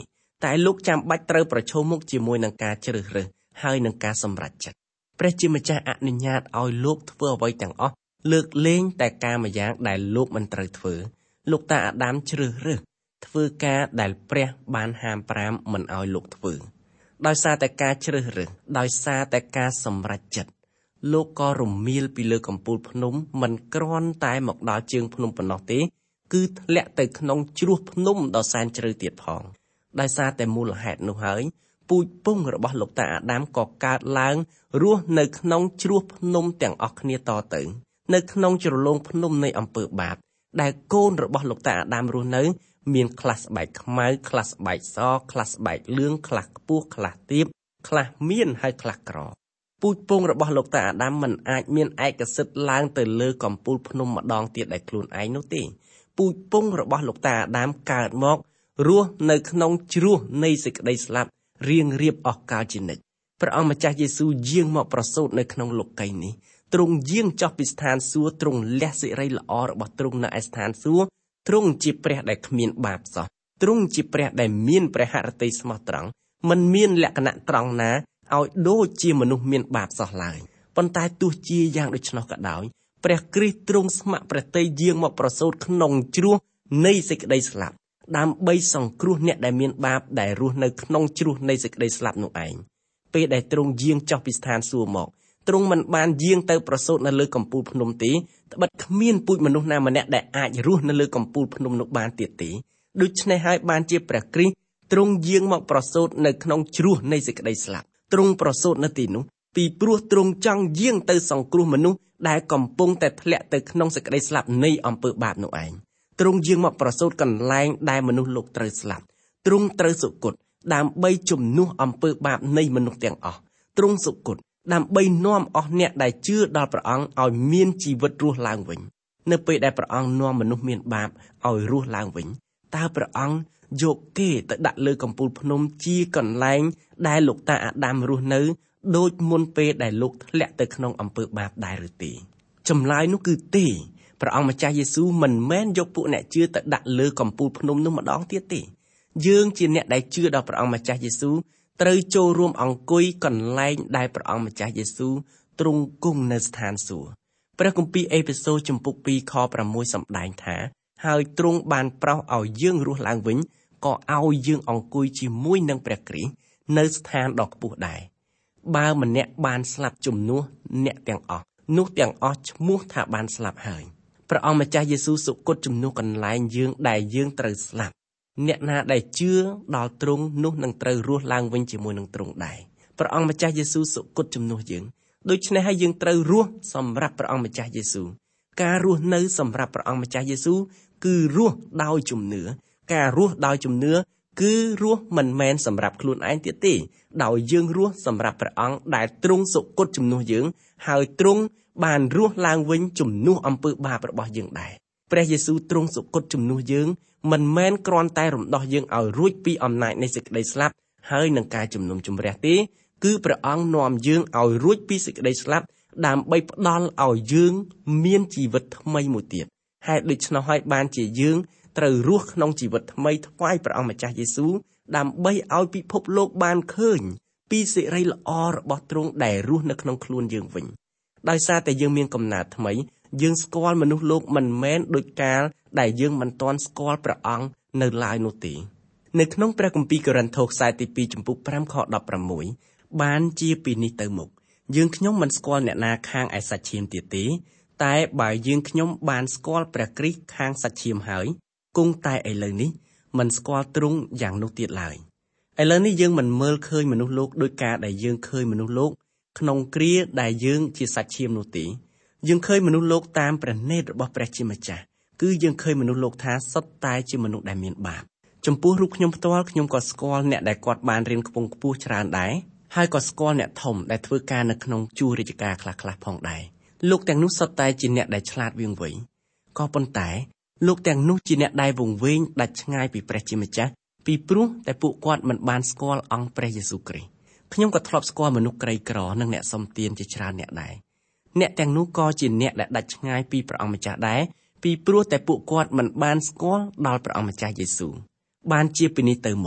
តែលោកចាំបាច់ត្រូវប្រឈមមុខជាមួយនឹងការជ្រើសរើសហើយនឹងការសម្រេចចិត្តព្រះជាម្ចាស់អនុញ្ញាតឲ្យលោកធ្វើអ្វីទាំងអស់លើកលែងតែការមួយយ៉ាងដែលលោកមិនត្រូវធ្វើលោកតាអាដាមជ្រើសរើសធ្វើការដែលព្រះបានហាមប្រាមមិនឲ្យលោកធ្វើដោយសារតែការជ្រើសរើសដោយសារតែការសម្រេចចិត្តលោកក៏រមៀលពីលើកំពូលភ្នំមិនគ្រាន់តែមកដល់ជើងភ្នំប៉ុណ្ណោះទេគឺធ្លាក់ទៅក្នុងជ្រោះភ្នំដ៏សែនជ្រៅទៀតផងដោយសារតែមូលហេតុនោះហើយពូជពង្សរបស់លោកតាអាដាមក៏កើតឡើងរស់នៅក្នុងជ្រោះភ្នំទាំងអស់គ្នាតទៅនៅក្នុងជ្រលងភ្នំនៃអំពើបាបដែលកូនរបស់លោកតាអាដាមរស់នៅមានខ្លះស្បែកខ្មៅខ្លះស្បែកសខ្លះស្បែកលឿងខ្លះខ្ពស់ខ្លះទាបខ្លះមានហើយខ្លះក្រពូជពង្សរបស់លោកតាអាដាមមិនអាចមានឯកសិទ្ធិឡើងទៅលើកំពូលភ្នំម្ដងទៀតដោយខ្លួនឯងនោះទេពូជពង្សរបស់លោកតាអាដាមកើតមករស់នៅក្នុងជ្រោះនៃសេចក្តីស្លាប់រៀងរៀបអស់កលជានិច្ចព្រះអង្គម្ចាស់យេស៊ូវយាងមកប្រសូតនៅក្នុងលោកីយ៍នេះទ្រង់យាងចុះពីស្ថានសួគ៌ទ្រង់លះសិរីល្អរបស់ទ្រង់នៅឯស្ថានសួគ៌ទ្រង់ជាព្រះដែលគ្មានបាបសោះទ្រង់ជាព្រះដែលមានព្រះហឫទ័យស្មោះត្រង់មិនមានលក្ខណៈត្រង់ណាឲ្យដូចជាមនុស្សមានបាបសោះឡើយប៉ុន្តែទោះជាយ៉ាងដូច្នោះក៏ដោយព្រះគ្រីស្ទទ្រង់ស្ម័គ្រព្រះទ័យយាងមកប្រសូតក្នុងជ្រោះនៃសេចក្តីស្លាប់ដើម្បីសង្គ្រោះអ្នកដែលមានបាបដែលរស់នៅក្នុងជ្រោះនៃសេចក្តីស្លាប់នោះឯងពេលដែលទ្រង់យាងចុះពីស្ថានសួគ៌មកទ្រង់មិនបានយាងទៅប្រសូតនៅលើកំពូលភ្នំទេត្បិតគ្មានពូជមនុស្សណាម្នាក់ដែលអាចរស់នៅលើកំពូលភ្នំនោះបានទៀតទេដូច្នេះហើយបានជាព្រះគ្រីស្ទទ្រង់យាងមកប្រសូតនៅក្នុងជ្រោះនៃសេចក្តីស្លាប់ទ្រង់ប្រសូតនៅទីនោះពីព្រោះទ្រង់ចង់យាងទៅសង្គ្រោះមនុស្សដែលកំពុងតែធ្លាក់ទៅក្នុងសេចក្តីស្លាប់នៃអំពើបាបនោះឯងទ្រង់យាងមកប្រសូតកន្លែងដែលមនុស្សលោកត្រូវស្លាប់ទ្រង់ត្រូវសុគតដើម្បីជំនួសអំពើបាបនៃមនុស្សទាំងអស់ទ្រង់សុគតដើម្បីនាំអស់អ្នកដែលជឿដល់ព្រះអង្គឲ្យមានជីវិតរស់ឡើងវិញនៅពេលដែលព្រះអង្គនាំមនុស្សមានបាបឲ្យរស់ឡើងវិញតើព្រះអង្គយកគេទៅដាក់លើកំពូលភ្នំជាកន្លែងដែលលោកតាអាដាមរស់នៅដូចមុនពេលដែលលោកធ្លាក់ទៅក្នុងអំពើបាបដែរឬទេចម្លើយនោះគឺទេព្រះអង្គម្ចាស់យេស៊ូវមិនមែនយកពួកអ្នកជឿទៅដាក់លើកំពូលភ្នំនោះម្ដងទៀតទេយើងជាអ្នកដែលជឿដល់ព្រះអង្គម្ចាស់យេស៊ូវត្រូវចូលរួមអង្គុយកន្លែងដែលព្រះអង្គម្ចាស់យេស៊ូវទ្រង់គង់នៅស្ថានសួគ៌ព្រះគម្ពីរអេភេសូរជំពូកពីរខប្រាំមួយសម្ដែងថាហើយទ្រង់បានប្រោសឲ្យយើងរស់ឡើងវិញក៏ឲ្យយើងអង្គុយជាមួយនឹងព្រះគ្រីស្ទនៅស្ថានដ៏ខ្ពស់ដែរបើម្នាក់បានស្លាប់ជំនួសអ្នកទាំងអស់នោះទាំងអស់ឈ្មោះថាបានស្លាប់ហើយព្រះអង្គម្ចាស់យេស៊ូវសុគតជំនួសកន្លែងយើងដែលយើងត្រូវស្លាប់អ្នកណាដែលជឿដល់ទ្រង់នោះនឹងត្រូវរស់ឡើងវិញជាមួយនឹងទ្រង់ដែរព្រះអង្គម្ចាស់យេស៊ូវសុគតជំនួសយើងដូច្នេះហើយយើងត្រូវរស់សម្រាប់ព្រះអង្គម្ចាស់យេស៊ូវការរស់នៅសម្រាប់ព្រះអង្គម្ចាស់យេស៊ូវគឺរស់ដោយជំនឿការរស់ដោយជំនឿគឺរស់មិនមែនសម្រាប់ខ្លួនឯងទៀតទេដោយយើងរស់សម្រាប់ព្រះអង្គដែលទ្រង់សុគតជំនួសយើងហើយទ្រង់បានរស់ឡើងវិញជំនួសអំពើបាបរបស់យើងដែរព្រះយេស៊ូវទ្រង់សុគតជំនួសយើងមិនមែនគ្រាន់តែរំដោះយើងឲ្យរួចពីអំណាចនៃសេចក្តីស្លាប់ហើយនឹងការជំនុំជម្រះទេគឺព្រះអង្គនាំយើងឲ្យរួចពីសេចក្តីស្លាប់ដើម្បីផ្ដល់ឲ្យយើងមានជីវិតថ្មីមួយទៀតហេតុដូច្នោះហើយបានជាយើងត្រូវរស់ក្នុងជីវិតថ្មីថ្វាយព្រះអង្គម្ចាស់យេស៊ូវដើម្បីឲ្យពិភពលោកបានឃើញពីសេរីល្អរបស់ទ្រង់ដែលរស់នៅក្នុងខ្លួនយើងវិញដោយសារតែយើងមានកំណើតថ្មីយើងស្គាល់មនុស្សលោកមិនមែនដូចកាលដែលយើងមិនទាន់ស្គាល់ព្រះអង្គនៅឡើយនោះទេនៅក្នុងព្រះគម្ពីរកូរិនថូសខ្សែទីពីរចំពុកប្រាំខដប់ប្រាំមួយបានជាពីនេះទៅមុខយើងខ្ញុំមិនស្គាល់អ្នកណាខាងឯសាច់ឈាមទៀតទេតែបើយើងខ្ញុំបានស្គាល់ព្រះគ្រីស្ទខាងសាច់ឈាមហើយគង់តែឥឡូវនេះមិនស្គាល់ទ្រង់យ៉ាងនោះទៀតឡើយឥឡូវនេះយើងមិនមើលឃើញមនុស្សលោកដោយការដែលយើងឃើញមនុស្សលោកក្នុងគ្រាដែលយើងជាសាច់ឈាមនោះទេយើងឃើញមនុស្សលោកតាមព្រះនេត្ររបស់ព្រះជាម្ចាស់គឺយើងឃើញមនុស្សលោកថាសុទ្ធតែជាមនុស្សដែលមានបាបចំពោះរូបខ្ញុំផ្ទាល់ខ្ញុំក៏ស្គាល់អ្នកដែលគាត់បានរៀនខ្ពង់ខ្ពស់ច្រើនដែរហើយក៏ស្គាល់អ្នកធំដែលធ្វើការនៅក្នុងជួររាជការខ្លះៗផងដែរលោកទាំងនោះសុទ្ធតែជាអ្នកដែលឆ្លាតវៀងវៃក៏ប៉ុន្តែលោកទាំងនោះជាអ្នកដែលវង្វេងដាច់ឆ្ងាយពីព្រះជាម្ចាស់ពីព្រោះតែពួកគាត់មិនបានស្គាល់អង្គព្រះយេស៊ូវគ្រីស្ទខ្ញុំក៏ធ្លាប់ស្គាល់មនុស្សក្រីក្រនិងអ្នកសុំទានជាច្រើនអ្នកដែរអ្នកទាំងនោះក៏ជាអ្នកដែលដាច់ឆ្ងាយពីព្រះអង្គម្ចាស់ដែរពីព្រោះតែពួកគាត់មិនបានស្គាល់ដល់ព្រះអង្គម្ចាស់យេស៊ូវបានជាពីនេះទៅមុខ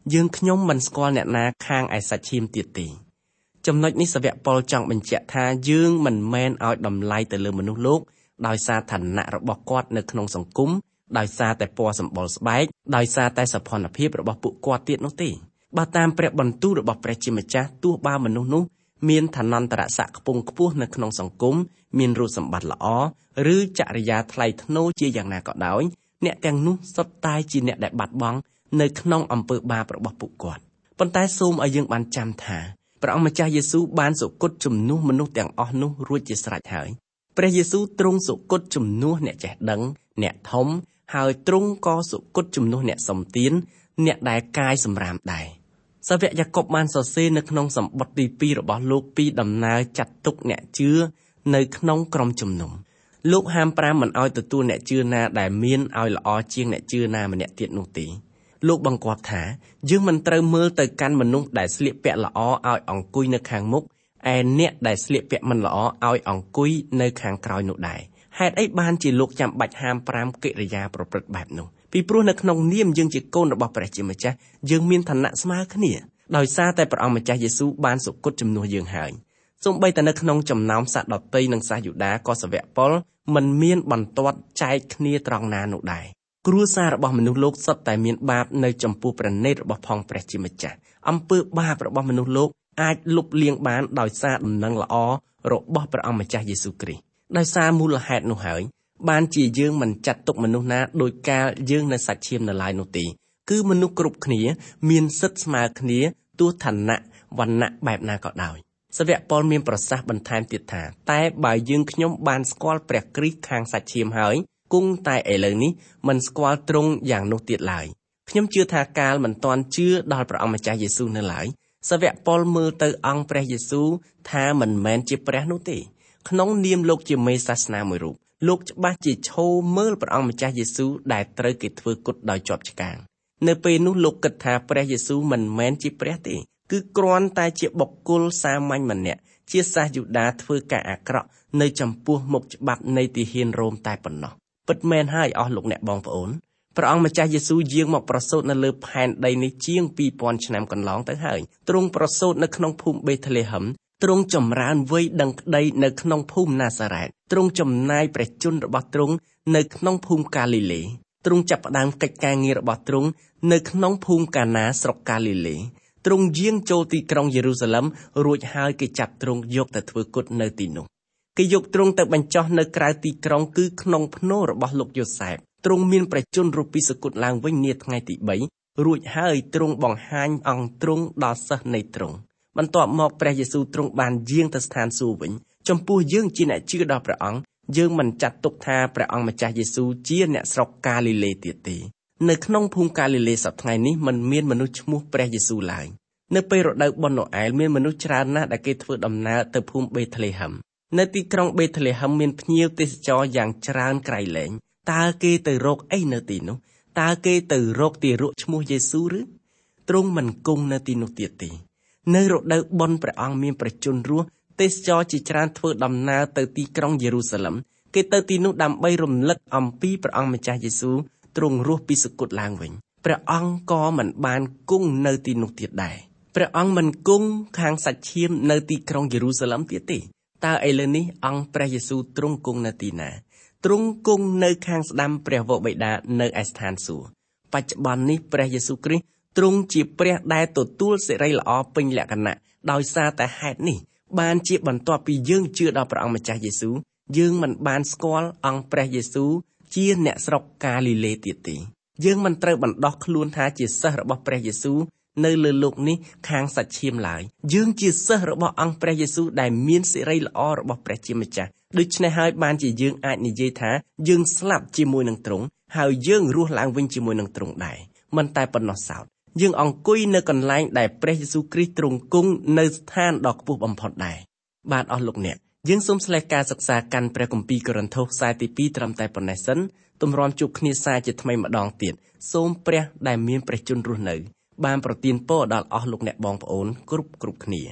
យើងខ្ញុំមិនស្គាល់អ្នកណាខាងឯសាច់ឈាមទៀតទេចំណុចនេះសាវកប៉ុលចង់បញ្ជាក់ថាយើងមិនមែនឲ្យតម្លៃទៅលើមនុស្សលោកដោយសារឋានៈរបស់គាត់នៅក្នុងសង្គមដោយសារតែពណ៌សម្បុរស្បែកដោយសារតែសោភ័ណភាពរបស់ពួកគាត់ទៀតនោះទេបើតាមព្រះបន្ទូលរបស់ព្រះជាម្ចាស់ទោះបើមនុស្សនោះមានឋានន្តរស័ក្តិខ្ពង់ខ្ពស់នៅក្នុងសង្គមមានរូបសម្បត្តិល្អឬចរិយាថ្លៃថ្នូរជាយ៉ាងណាក៏ដោយអ្នកទាំងនោះសុទ្ធតែជាអ្នកដែលបាត់បង់នៅក្នុងអំពើបាបរបស់ពួកគាត់ប៉ុន្តែសូមឲ្យយើងបានចាំថាព្រះអង្គម្ចាស់យេស៊ូវបានសុគតជំនួសមនុស្សទាំងអស់នោះរួចជាស្រេចហើយព្រះយេស៊ូវទ្រង់សុគតជំនួសអ្នកចេះដឹងអ្នកធំហើយទ្រង់ក៏សុគតជំនួសអ្នកសំទានអ្នកដែលកាយសម្រាមដែរសាវកយ៉ាកុបបានសរសេរនៅក្នុងសម្បត្តិទីពីររបស់លោកពីដំណើរចាត់ទុកអ្នកជឿនៅក្នុងក្រុមជំនុំលោកហាមប្រាមមិនឲ្យទទួលអ្នកជឿណាដែលមានឲ្យល្អជាងអ្នកជឿណាម្នាក់ទៀតនោះទេលោកបង្គាប់ថាយើងមិនត្រូវមើលទៅកាន់មនុស្សដែលស្លៀកពាក់ល្អឲ្យអង្គុយនៅខាងមុខឯអ្នកដែលស្លៀកពាក់មិនល្អឲ្យអង្គុយនៅខាងក្រោយនោះដែរហេតុអីបានជាលោកចាំបាច់ហាមប្រាមកិរិយាប្រព្រឹត្តបែបនោះពីព្រោះនៅក្នុងនាមយើងជាកូនរបស់ព្រះជាម្ចាស់យើងមានឋានៈស្មើគ្នាដោយសារតែព្រះអង្គម្ចាស់យេស៊ូវបានសុគតជំនួសយើងហើយសូម្បីតែនៅក្នុងចំណោមសាសដតីនិងសាសយូដាក៏សាវកប៉ុលមិនមានបន្ទាត់ចែកគ្នាត្រង់ណានោះដែរគ្រួសាររបស់មនុស្សលោកសុទ្ធតែមានបាបនៅចំពោះព្រះនេតរបស់ផងព្រះជាម្ចាស់អំពើបាបរបស់មនុស្សលោកអាចលុបលាងបានដោយសារដំណឹងល្អរបស់ព្រះអង្គម្ចាស់យេស៊ូវគ្រីស្ទដោយសារមូលហេតុនោះហើយបានជាយើងមិនចាត់ទុកមនុស្សណាដោយការយើងនៅសាច់ឈាមនៅឡើយនោះទេគឺមនុស្សគ្រប់គ្នាមានសិទ្ធិស្មើគ្នាទោះឋានៈវណ្ណៈបែបណាក៏ដោយសាវកប៉ុលមានប្រសាសន៍បន្ថែមទៀតថាតែបើយើងខ្ញុំបានស្គាល់ព្រះគ្រីស្ទខាងសាច់ឈាមហើយគង់តែឥឡូវនេះមិនស្គាល់ទ្រង់យ៉ាងនោះទៀតឡើយខ្ញុំជឿថាកាលមិនទាន់ជឿដល់ព្រះអង្គម្ចាស់យេស៊ូវនៅឡើយសាវកប៉ុលមើលទៅអង្គព្រះយេស៊ូវថាមិនមែនជាព្រះនោះទេក្នុងនាមលោកជាមេសាសនាមួយរូបលោកច្បាស់ជាឈោមើលព្រះអង្គម្ចាស់យេស៊ូវដែលត្រូវគេធ្វើគុតដោយជាប់ឆ្កាងនៅពេលនោះលោកគិតថាព្រះយេស៊ូវមិនមែនជាព្រះទេគឺគ្រាន់តែជាបុគ្គលសាមញ្ញម្នាក់ជាសាសយូដាធ្វើការអាក្រក់នៅចំពោះមុខច្បាប់នៃទាហានរ៉ូមតែប៉ុណ្ណោះពិតមែនហើយអស់លោកអ្នកបងប្អូនព្រះអង្គម្ចាស់យេស៊ូវយាងមកប្រសូតនៅលើផែនដីនេះជាងពីរពាន់ឆ្នាំកន្លងទៅហើយទ្រង់ប្រសូតនៅក្នុងភូមិបេតលេហឹមទ្រង់ចម្រើនវ័យដឹងក្តីនៅក្នុងភូមិណាសារ៉េតទ្រង់ចំណាយព្រះជន្មរបស់ទ្រង់នៅក្នុងភូមិកាលីលេទ្រង់ចាប់ផ្ដើមកិច្ចការងាររបស់ទ្រង់នៅក្នុងភូមិកាណាស្រុកកាលីលេទ្រង់យាងចូលទីក្រុងយេរូសាឡិមរួចហើយគេចាប់ទ្រង់យកទៅធ្វើគុតនៅទីនោះគេយកទ្រង់ទៅបញ្ចុះនៅក្រៅទីក្រុងគឺក្នុងភ្នូររបស់លោកយូសែបទ្រង់មានព្រះជន្មរស់ពីសគត់ឡើងវិញនាថ្ងៃទីបីរួចហើយទ្រង់បង្ហាញអង្គទ្រង់ដល់សិស្សនៃទ្រង់បន្ទាប់មកព្រះយេស៊ូវទ្រង់បានយាងទៅស្ថានសួគ៌វិញចំពោះយើងជាអ្នកជឿដល់ព្រះអង្គយើងមិនចាត់ទុកថាព្រះអង្គម្ចាស់យេស៊ូវជាអ្នកស្រុកកាលីលេទៀតទេនៅក្នុងភូមិកាលីលេសប្តាហ៍ថ្ងៃនេះមិនមានមនុស្សឈ្មោះព្រះយេស៊ូវឡើយនៅពេលរដូវបុណ្យណូអែលមានមនុស្សច្រើនណាស់ដែលគេធ្វើដំណើរទៅភូមិបេតលេហឹមនៅទីក្រុងបេតលេហឹមមានភ្ញៀវទេសចរយ៉ាងច្រើនក្រៃលែងតើគេទៅរកអីនៅទីនោះតើគេទៅរកទារកឈ្មោះយេស៊ូវឬទ្រង់មិនគង់នៅទីនោះទៀតទេនៅរដូវបុណ្យព្រះអង្គមានព្រះជន្មរស់ទេសចរជាច្រើនធ្វើដំណើរទៅទីក្រុងយេរូសាឡិមគេទៅទីនោះដើម្បីរំលឹកអំពីព្រះអង្គម្ចាស់យេស៊ូវទ្រង់រស់ពីសគត់ឡើងវិញព្រះអង្គក៏មិនបានគង់នៅទីនោះទៀតដែរព្រះអង្គមិនគង់ខាងសាច់ឈាមនៅទីក្រុងយេរូសាឡិមទៀតទេតើឥឡូវនេះអង្គព្រះយេស៊ូវទ្រង់គង់នៅទីណាទ្រង់គង់នៅខាងស្ដាំព្រះវរបិតានៅឯស្ថានសួគ៌បច្ចុប្បន្ននេះព្រះយេស៊ូវគ្រីស្ទទ្រង់ជាព្រះដែលទទួលសិរីល្អពេញលក្ខណៈដោយសារតែហេតុនេះបានជាបន្ទាប់ពីយើងជឿដល់ព្រះអង្គម្ចាស់យេស៊ូវយើងមិនបានស្គាល់អង្គព្រះយេស៊ូវជាអ្នកស្រុកកាលីលេទៀតទេយើងមិនត្រូវបណ្ដោះខ្លួនថាជាសិស្សរបស់ព្រះយេស៊ូវនៅលើលោកនេះខាងសាច់ឈាមឡើយយើងជាសិស្សរបស់អង្គព្រះយេស៊ូវដែលមានសិរីល្អរបស់ព្រះជាម្ចាស់ដូច្នេះហើយបានជាយើងអាចនិយាយថាយើងស្លាប់ជាមួយនឹងទ្រង់ហើយយើងរស់ឡើងវិញជាមួយនឹងទ្រង់ដែរមិនតែប៉ុណ្ណោះសោតយើងអង្គុយនៅកន្លែងដែលព្រះយេស៊ូវគ្រីស្ទទ្រង់គង់នៅស្ថានដ៏ខ្ពស់បំផុតដែរបាទអស់លោកអ្នកយើងសូមស្លេះការសិក្សាកាន់ព្រះគម្ពីរកូរិនថូសខ្សែទីពីរត្រឹមតែប៉ុណ្ណេះសិនទម្រាំជួបគ្នាសារជាថ្មីម្ដងទៀតសូមព្រះដែលមានព្រះជន្មរស់នៅបានប្រទានពរដល់អស់លោកអ្នកបងប្អូនគ្រប់គ្រប់គ្នា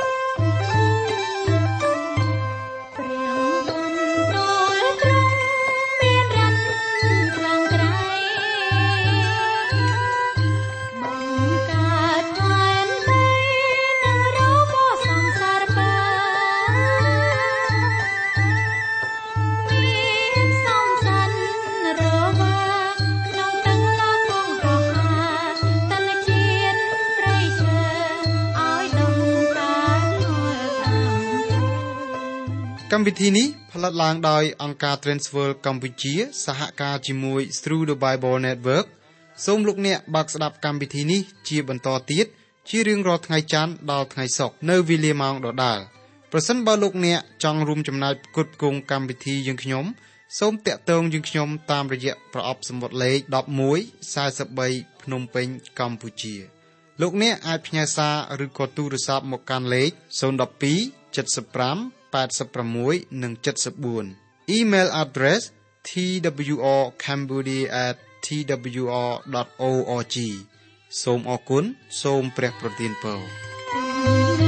ព
កម្មវិធីនេះផលិតឡើងដោយអង្គការ Transworld កម្ពុជាសហការជាមួយ Through the Bible Network សូមលោកអ្នកបើកស្ដាប់កម្មវិធីនេះជាបន្តទៀតជារៀងរាល់ថ្ងៃច័ន្ទដល់ថ្ងៃសុក្រនៅវេលាម៉ោងដដែលប្រសិនបើលោកអ្នកចង់រួមចំណែកផ្គត់ផ្គង់កម្មវិធីយើងខ្ញុំសូមតាក់ទងយើងខ្ញុំតាមរយៈប្រអប់សម្បត្តិលេខដប់មួយ សែនបីភ្នំពេញកម្ពុជាលោកអ្នកអាចផ្ញើសារឬក៏ទូរស័ព្ទមកកាន់លេខศูนย์ หนึ่ง สอง เจ็ด ห้า แปด หก និង เจ็ด สี่ Email address t w r cambodia at t w r dot org សូមអរគុណសូមព្រះប្រទានពរ